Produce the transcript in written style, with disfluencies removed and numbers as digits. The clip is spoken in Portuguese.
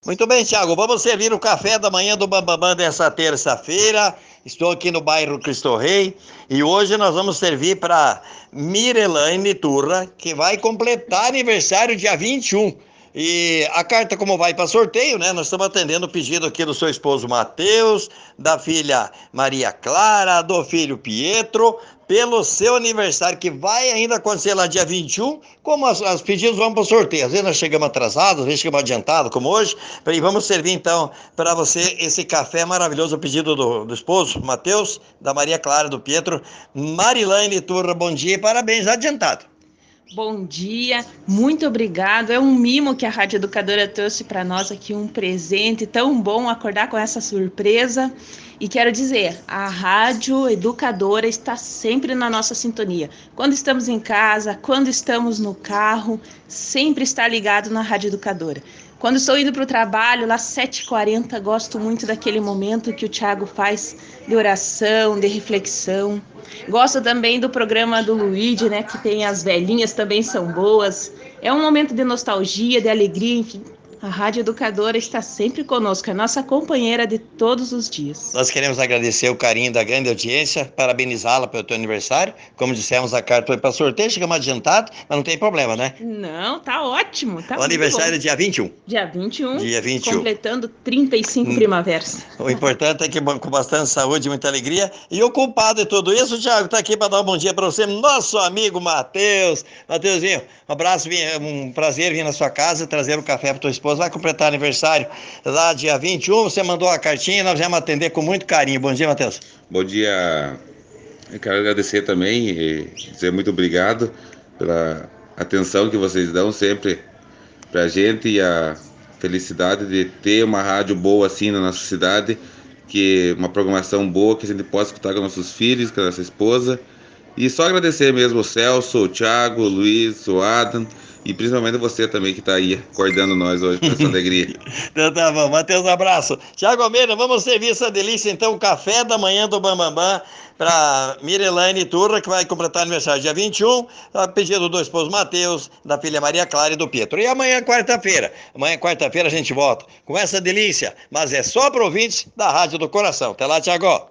Muito bem, Thiago. Vamos servir o café da manhã do Bambambam dessa terça-feira. Estou aqui no bairro Cristo Rei e hoje nós vamos servir para Mirelaine Turra, que vai completar aniversário dia 21. E a carta, como vai para sorteio, né? Nós estamos atendendo o pedido aqui do seu esposo Matheus, da filha Maria Clara, do filho Pietro, pelo seu aniversário, que vai ainda acontecer lá dia 21. Como os pedidos vão para o sorteio. Às vezes nós chegamos atrasados, às vezes chegamos adiantados, como hoje. E vamos servir então para você esse café maravilhoso, o pedido do esposo Matheus, da Maria Clara, do Pietro. Marilaine Turra, bom dia e parabéns adiantado. Bom dia, muito obrigado. É um mimo que a Rádio Educadora trouxe para nós aqui, um presente tão bom acordar com essa surpresa. E quero dizer, a Rádio Educadora está sempre na nossa sintonia. Quando estamos em casa, quando estamos no carro, sempre está ligado na Rádio Educadora. Quando estou indo para o trabalho, lá 7h40, gosto muito daquele momento que o Thiago faz de oração, de reflexão. Gosto também do programa do Luigi, né, que tem as velhinhas, também são boas. É um momento de nostalgia, de alegria, enfim. A Rádio Educadora está sempre conosco, é nossa companheira de todos os dias. Nós queremos agradecer o carinho da grande audiência, parabenizá-la pelo teu aniversário. Como dissemos, a carta foi para sorteio, chegamos adiantado, mas não tem problema, né? Não, tá ótimo, tá O muito aniversário bom. é dia 21. Dia 21, Dia 21. completando 35 primaveras. O importante é que com bastante saúde e muita alegria. E o culpado de tudo isso, o Thiago, está aqui para dar um bom dia para você, nosso amigo Matheus. Matheusinho, um abraço, um prazer vir na sua casa, trazer o café para tua esposa. Vai completar aniversário lá dia 21. Você mandou a cartinha, nós vamos atender com muito carinho. Bom dia, Matheus. Bom dia. Eu quero agradecer também e dizer muito obrigado pela atenção que vocês dão sempre para a gente e a felicidade de ter uma rádio boa assim na nossa cidade, que uma programação boa que a gente possa escutar com nossos filhos, com a nossa esposa. E só agradecer mesmo o Celso, o Thiago, o Luiz, o Adam e principalmente você também que está aí acordando nós hoje com essa alegria. Então tá bom, Matheus, um abraço. Thiago Almeida, vamos servir essa delícia então, o café da manhã do Bambambam para Mirelaine Turra, que vai completar aniversário dia 21, a pedido do esposo Matheus, da filha Maria Clara e do Pietro. E amanhã, quarta-feira, a gente volta com essa delícia, mas é só para ouvintes da Rádio do Coração. Até lá, Thiago.